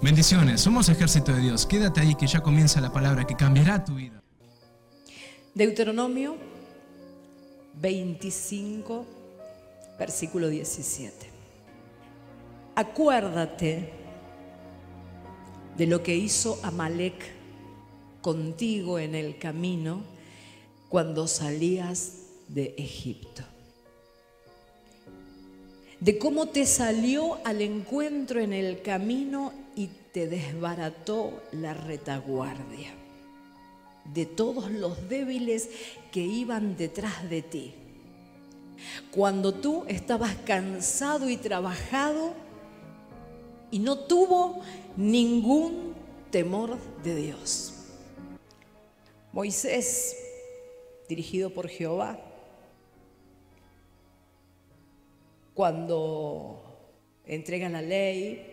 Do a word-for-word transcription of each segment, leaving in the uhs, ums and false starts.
Bendiciones, somos Ejército de Dios. Quédate ahí que ya comienza la palabra que cambiará tu vida. Deuteronomio veinticinco, versículo diecisiete. Acuérdate de lo que hizo Amalec contigo en el camino cuando salías de Egipto. De cómo te salió al encuentro en el camino y te desbarató la retaguardia. De todos los débiles que iban detrás de ti. Cuando tú estabas cansado y trabajado y no tuvo ningún temor de Dios. Moisés, dirigido por Jehová, cuando entrega la ley,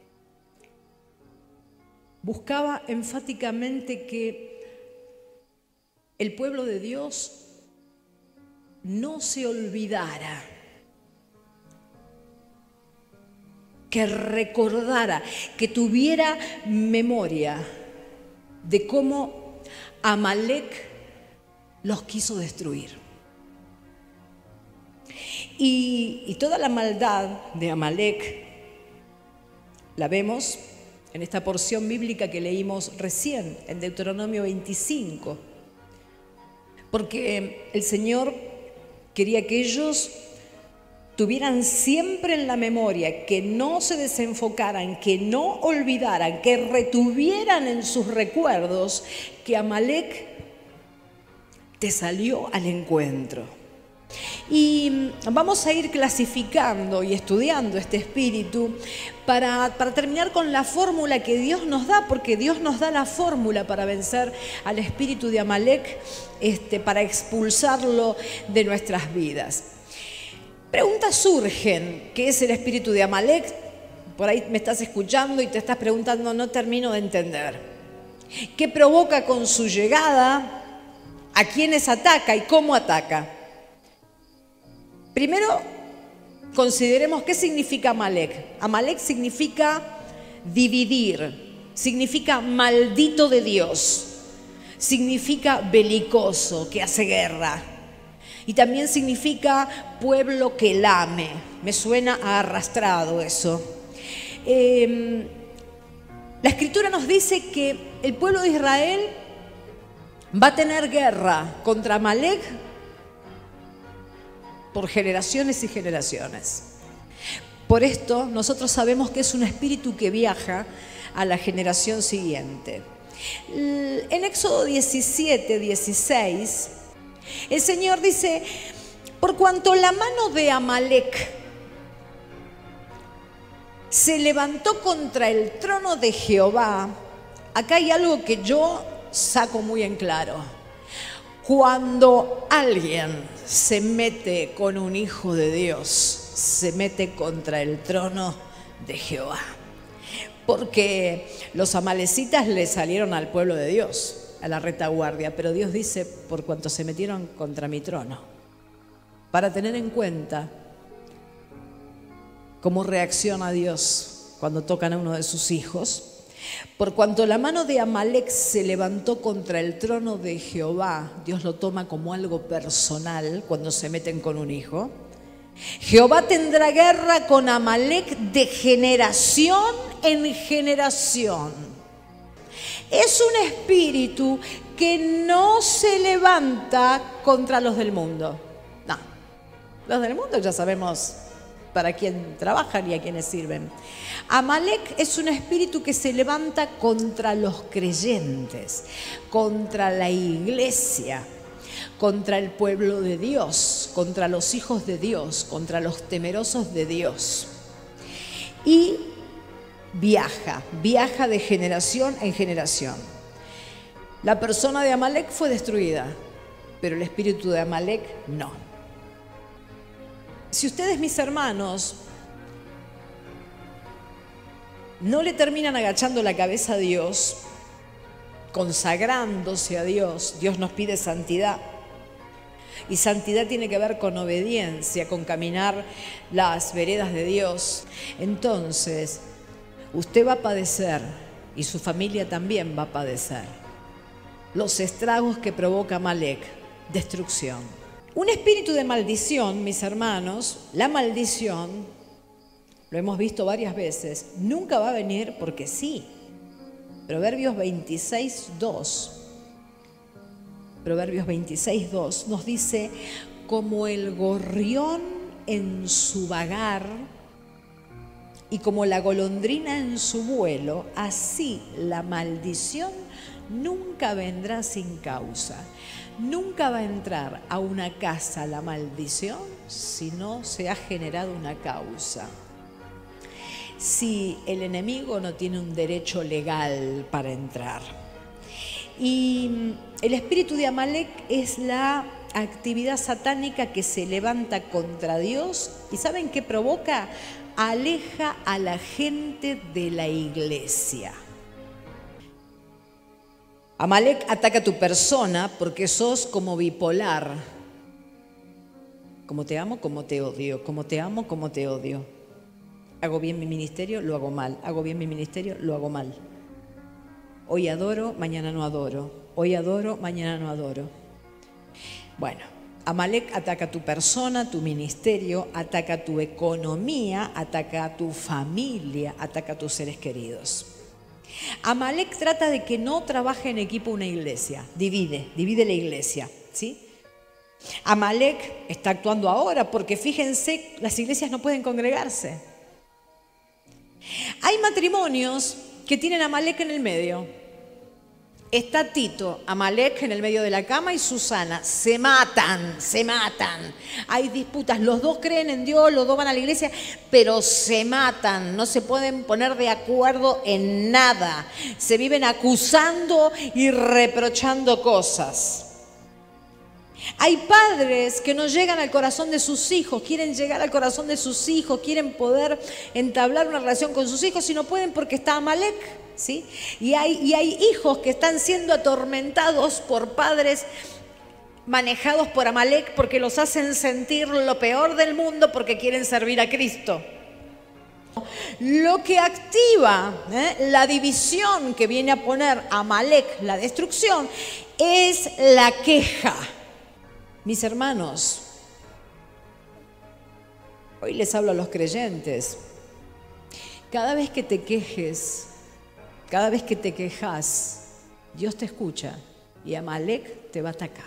buscaba enfáticamente que el pueblo de Dios no se olvidara, que recordara, que tuviera memoria de cómo Amalec los quiso destruir. Y, y toda la maldad de Amalec la vemos en esta porción bíblica que leímos recién, en Deuteronomio veinticinco. Porque el Señor quería que ellos tuvieran siempre en la memoria, que no se desenfocaran, que no olvidaran, que retuvieran en sus recuerdos que Amalec te salió al encuentro. Y vamos a ir clasificando y estudiando este espíritu para, para terminar con la fórmula que Dios nos da, porque Dios nos da la fórmula para vencer al espíritu de Amalec, este, para expulsarlo de nuestras vidas. Preguntas surgen: ¿qué es el espíritu de Amalec? Por ahí me estás escuchando y te estás preguntando, no termino de entender. ¿Qué provoca con su llegada? ¿A quiénes ataca y cómo ataca? Primero, consideremos qué significa Amalec. Amalec significa dividir, significa maldito de Dios, significa belicoso, que hace guerra. Y también significa pueblo que lame. Me suena a arrastrado eso. Eh, la Escritura nos dice que el pueblo de Israel va a tener guerra contra Amalec por generaciones y generaciones. Por esto nosotros sabemos que es un espíritu que viaja a la generación siguiente. En Éxodo diecisiete, dieciséis, el Señor dice: por cuanto la mano de Amalec se levantó contra el trono de Jehová. Acá hay algo que yo saco muy en claro. Cuando alguien se mete con un hijo de Dios, se mete contra el trono de Jehová. Porque los amalecitas le salieron al pueblo de Dios, a la retaguardia, pero Dios dice: por cuanto se metieron contra mi trono. Para tener en cuenta cómo reacciona Dios cuando tocan a uno de sus hijos. Por cuanto la mano de Amalec se levantó contra el trono de Jehová, Dios lo toma como algo personal cuando se meten con un hijo. Jehová tendrá guerra con Amalec de generación en generación. Es un espíritu que no se levanta contra los del mundo. No, los del mundo ya sabemos para quién trabajan y a quiénes sirven. Amalec es un espíritu que se levanta contra los creyentes, contra la iglesia, contra el pueblo de Dios, contra los hijos de Dios, contra los temerosos de Dios. Y viaja, viaja de generación en generación. La persona de Amalec fue destruida, pero el espíritu de Amalec no. Si ustedes, mis hermanos, no le terminan agachando la cabeza a Dios, consagrándose a Dios, Dios nos pide santidad. Y santidad tiene que ver con obediencia, con caminar las veredas de Dios. Entonces, Usted va a padecer y su familia también va a padecer los estragos que provoca Amalek, destrucción. Un espíritu de maldición, mis hermanos, la maldición, lo hemos visto varias veces, nunca va a venir porque sí. Proverbios veintiséis, dos. Proverbios veintiséis, dos nos dice, como el gorrión en su vagar y como la golondrina en su vuelo, así la maldición nunca vendrá sin causa. Nunca va a entrar a una casa la maldición si no se ha generado una causa. Si el enemigo no tiene un derecho legal para entrar. Y el espíritu de Amalek es la actividad satánica que se levanta contra Dios. ¿Y saben qué provoca? Aleja a la gente de la iglesia. Amalek ataca a tu persona porque sos como bipolar. Como te amo, como te odio. Como te amo, como te odio. Hago bien mi ministerio, lo hago mal. Hago bien mi ministerio, lo hago mal. Hoy adoro, mañana no adoro. Hoy adoro, mañana no adoro. Bueno, Amalek ataca a tu persona, tu ministerio, ataca a tu economía, ataca a tu familia, ataca a tus seres queridos. Amalek trata de que no trabaje en equipo una iglesia. Divide, divide la iglesia, ¿sí? Amalek está actuando ahora porque fíjense, las iglesias no pueden congregarse. Hay matrimonios que tienen a Amalek en el medio. Está Tito, Amalek en el medio de la cama y Susana. Se matan, se matan. Hay disputas, los dos creen en Dios, los dos van a la iglesia, pero se matan. No se pueden poner de acuerdo en nada. Se viven acusando y reprochando cosas. Hay padres que no llegan al corazón de sus hijos, quieren llegar al corazón de sus hijos, quieren poder entablar una relación con sus hijos y no pueden porque está Amalek, ¿sí? Y hay, y hay hijos que están siendo atormentados por padres manejados por Amalek porque los hacen sentir lo peor del mundo porque quieren servir a Cristo. Lo que activa ¿eh? la división que viene a poner Amalek, la destrucción, es la queja. Mis hermanos, hoy les hablo a los creyentes. Cada vez que te quejes, cada vez que te quejas, Dios te escucha y Amalek te va a atacar.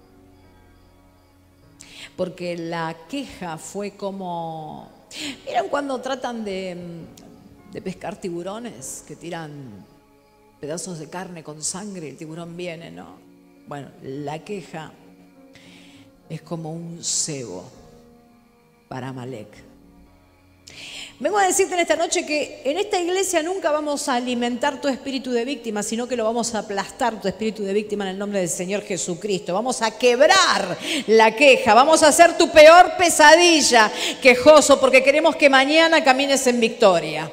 Porque la queja fue como... ¿Miran cuando tratan de, de pescar tiburones? Que tiran pedazos de carne con sangre y el tiburón viene, ¿no? Bueno, la queja es como un cebo para Amalek. Vengo a decirte en esta noche que en esta iglesia nunca vamos a alimentar tu espíritu de víctima, sino que lo vamos a aplastar tu espíritu de víctima en el nombre del Señor Jesucristo. Vamos a quebrar la queja, vamos a hacer tu peor pesadilla quejoso, porque queremos que mañana camines en victoria.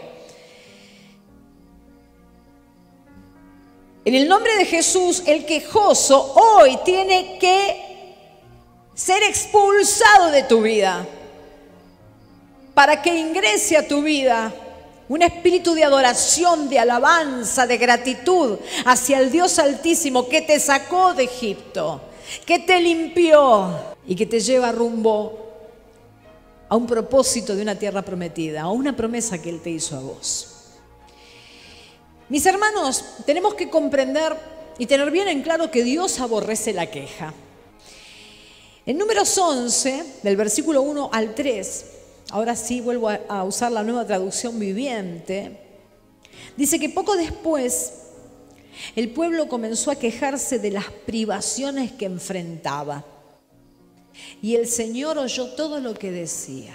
En el nombre de Jesús, el quejoso hoy tiene que ser expulsado de tu vida para que ingrese a tu vida un espíritu de adoración, de alabanza, de gratitud hacia el Dios Altísimo que te sacó de Egipto, que te limpió y que te lleva rumbo a un propósito de una tierra prometida, a una promesa que Él te hizo a vos. Mis hermanos, tenemos que comprender y tener bien en claro que Dios aborrece la queja. En Números once, del versículo uno al tres, ahora sí vuelvo a usar la Nueva Traducción Viviente, dice que poco después el pueblo comenzó a quejarse de las privaciones que enfrentaba. Y el Señor oyó todo lo que decía.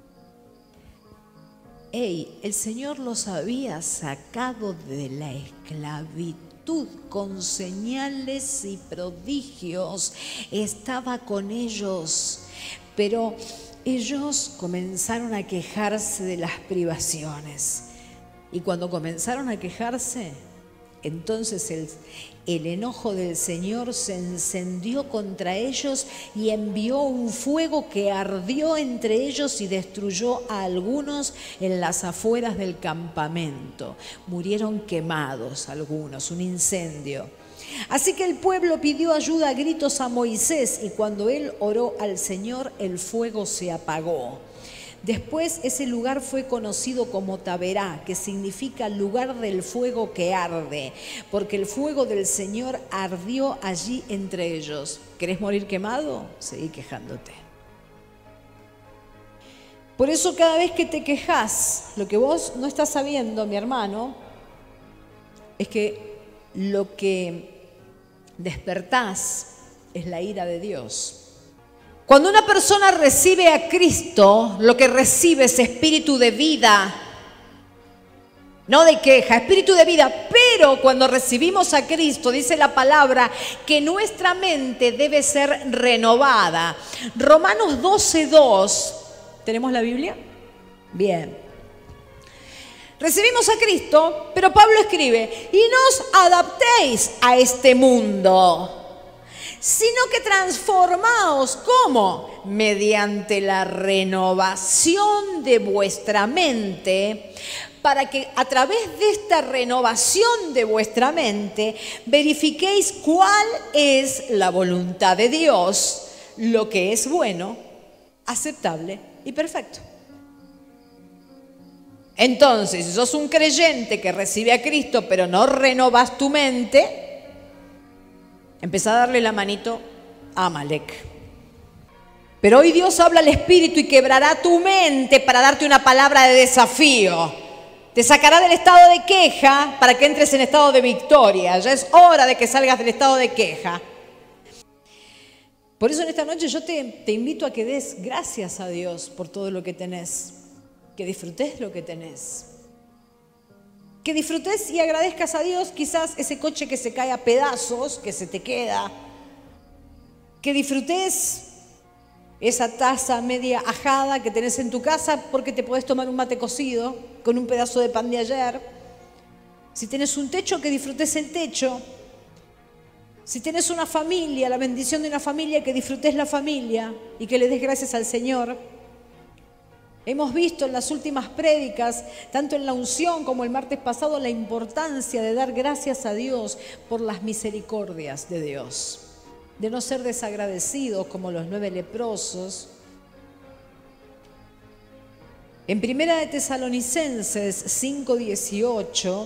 Ey, el Señor los había sacado de la esclavitud con señales y prodigios, estaba con ellos, pero ellos comenzaron a quejarse de las privaciones. Y cuando comenzaron a quejarse, Entonces el, el enojo del Señor se encendió contra ellos y envió un fuego que ardió entre ellos y destruyó a algunos en las afueras del campamento. Murieron quemados algunos, un incendio. Así que el pueblo pidió ayuda a gritos a Moisés y cuando él oró al Señor, el fuego se apagó. Después ese lugar fue conocido como Taberá, que significa lugar del fuego que arde, porque el fuego del Señor ardió allí entre ellos. ¿Querés morir quemado? Seguí quejándote. Por eso cada vez que te quejas, lo que vos no estás sabiendo, mi hermano, es que lo que despertás es la ira de Dios. Cuando una persona recibe a Cristo, lo que recibe es espíritu de vida, no de queja, espíritu de vida. Pero cuando recibimos a Cristo, dice la palabra, que nuestra mente debe ser renovada. Romanos doce dos, ¿tenemos la Biblia? Bien. Recibimos a Cristo, pero Pablo escribe, y no os adaptéis a este mundo, sino que transformaos, ¿cómo? Mediante la renovación de vuestra mente, para que a través de esta renovación de vuestra mente verifiquéis cuál es la voluntad de Dios, lo que es bueno, aceptable y perfecto. Entonces, si sos un creyente que recibe a Cristo pero no renovas tu mente, empezá a darle la manito a Amalek. Pero hoy Dios habla al Espíritu y quebrará tu mente para darte una palabra de desafío. Te sacará del estado de queja para que entres en estado de victoria. Ya es hora de que salgas del estado de queja. Por eso en esta noche yo te, te invito a que des gracias a Dios por todo lo que tenés. Que disfrutes lo que tenés. Que disfrutes y agradezcas a Dios quizás ese coche que se cae a pedazos, que se te queda. Que disfrutes esa taza media ajada que tenés en tu casa porque te podés tomar un mate cocido con un pedazo de pan de ayer. Si tenés un techo, que disfrutes el techo. Si tenés una familia, la bendición de una familia, que disfrutes la familia y que le des gracias al Señor. Hemos visto en las últimas prédicas, tanto en la unción como el martes pasado, la importancia de dar gracias a Dios por las misericordias de Dios. De no ser desagradecidos como los nueve leprosos. En Primera de Tesalonicenses cinco dieciocho,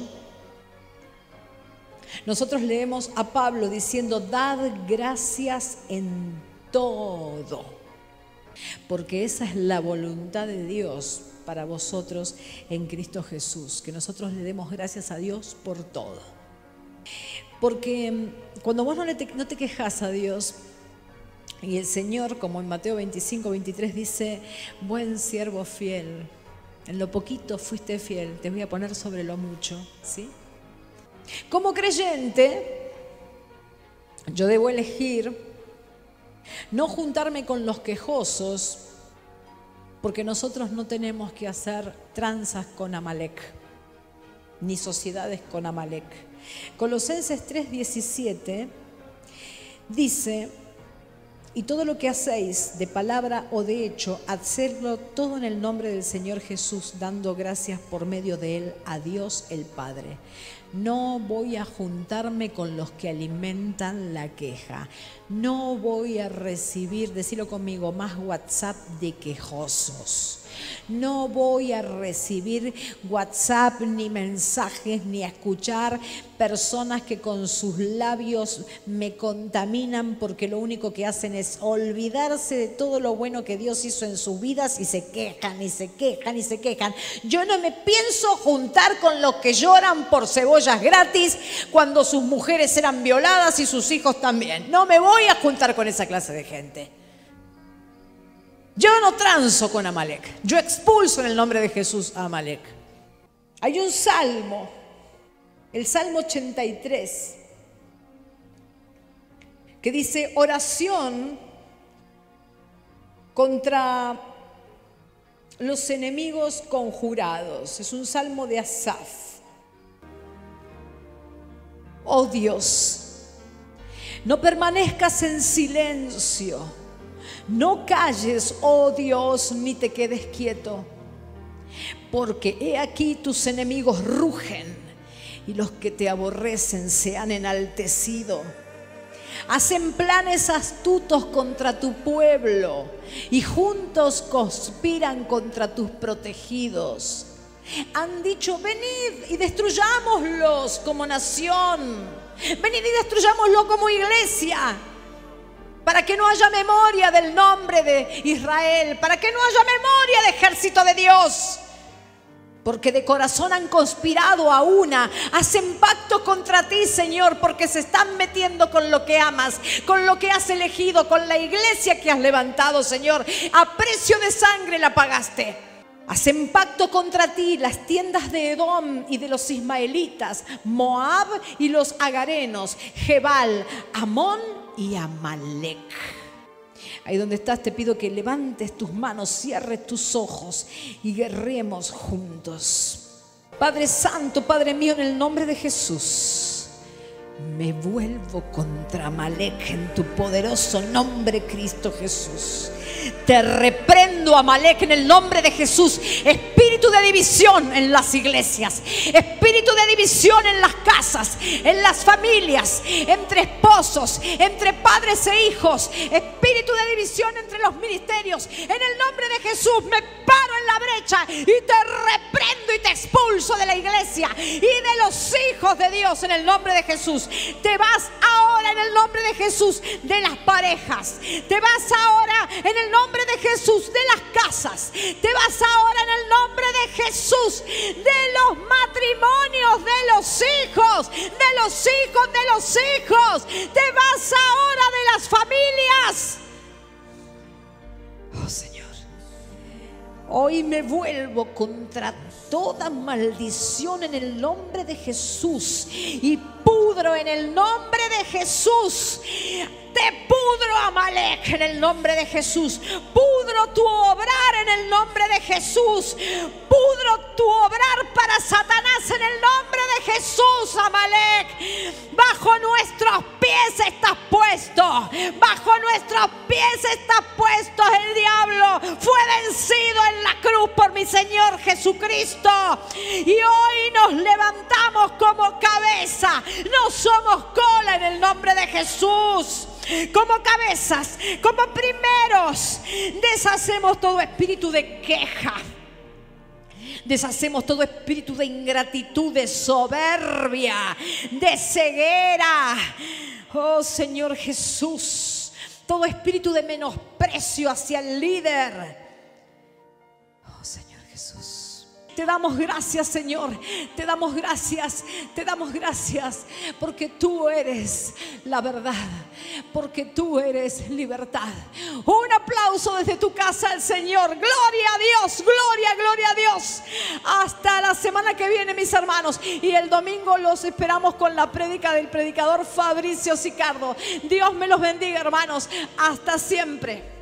nosotros leemos a Pablo diciendo, dad gracias en todo. Porque esa es la voluntad de Dios para vosotros en Cristo Jesús. Que nosotros le demos gracias a Dios por todo. Porque cuando vos no, le te, no te quejas a Dios, y el Señor, como en Mateo veinticinco, veintitrés dice, buen siervo fiel, en lo poquito fuiste fiel, te voy a poner sobre lo mucho, ¿sí? Como creyente, yo debo elegir no juntarme con los quejosos, porque nosotros no tenemos que hacer tranzas con Amalek, ni sociedades con Amalek. Colosenses tres diecisiete dice, y todo lo que hacéis de palabra o de hecho, hacedlo todo en el nombre del Señor Jesús, dando gracias por medio de Él a Dios el Padre. No voy a juntarme con los que alimentan la queja. No voy a recibir, decilo conmigo, más WhatsApp de quejosos. No voy a recibir WhatsApp ni mensajes ni a escuchar personas que con sus labios me contaminan porque lo único que hacen es olvidarse de todo lo bueno que Dios hizo en sus vidas y se quejan y se quejan y se quejan. Yo no me pienso juntar con los que lloran por cebollas gratis cuando sus mujeres eran violadas y sus hijos también. No me voy a juntar con esa clase de gente. Yo no transo con Amalek. Yo expulso en el nombre de Jesús a Amalek. Hay un salmo, el Salmo ochenta y tres, que dice oración contra los enemigos conjurados. Es un salmo de Asaf. Oh Dios, no permanezcas en silencio, no calles, oh Dios, ni te quedes quieto, porque he aquí tus enemigos rugen y los que te aborrecen se han enaltecido. Hacen planes astutos contra tu pueblo y juntos conspiran contra tus protegidos. Han dicho: venid y destruyámoslos como nación, venid y destruyámoslo como iglesia, para que no haya memoria del nombre de Israel, para que no haya memoria de ejército de Dios. Porque de corazón han conspirado a una, hacen pacto contra ti, Señor, porque se están metiendo con lo que amas, con lo que has elegido, con la iglesia que has levantado, Señor. A precio de sangre la pagaste. Hacen pacto contra ti las tiendas de Edom y de los ismaelitas, Moab y los agarenos, Gebal, Amón y Amalek. Ahí donde estás te pido que levantes tus manos, cierres tus ojos y guerremos juntos. Padre Santo, Padre mío, en el nombre de Jesús, me vuelvo contra Amalek en tu poderoso nombre, Cristo Jesús. Te reprendo, Amalek, en el nombre de Jesús. Espíritu de división en las iglesias, espíritu de división en las casas, en las familias, entre esposos, entre padres e hijos, espíritu de división entre los ministerios. En el nombre de Jesús me paro en la brecha y te reprendo y te expulso de la iglesia y de los hijos de Dios en el nombre de Jesús. Te vas ahora en el nombre de Jesús de las parejas, te vas ahora en el nombre de Jesús de las casas, te vas ahora en el nombre de Jesús de los matrimonios, de los hijos, de los hijos, de los hijos, te vas ahora de las familias. Oh Señor, hoy me vuelvo contra toda maldición en el nombre de Jesús y pudro en el nombre de Jesús. Te pudro, Amalek, en el nombre de Jesús. Pudro tu obrar en el nombre de Jesús. Pudro tu obrar para Satanás en el nombre de Jesús, Amalek. Bajo nuestros pies estás puesto. Bajo nuestros pies estás puesto. El diablo fue vencido en la cruz por mi Señor Jesucristo. Y hoy nos levantamos como cabeza. No somos cola en el nombre de Jesús. Como cabezas, como primeros, deshacemos todo espíritu de queja, deshacemos todo espíritu de ingratitud, de soberbia, de ceguera. Oh Señor Jesús, todo espíritu de menosprecio hacia el líder. Oh Señor Jesús, te damos gracias, Señor, te damos gracias, te damos gracias, porque tú eres la verdad, porque tú eres libertad. Un aplauso desde tu casa al Señor. Gloria a Dios, gloria, gloria a Dios. Hasta la semana que viene, mis hermanos, y el domingo los esperamos con la prédica del predicador Fabricio Sicardo. Dios me los bendiga, hermanos, hasta siempre.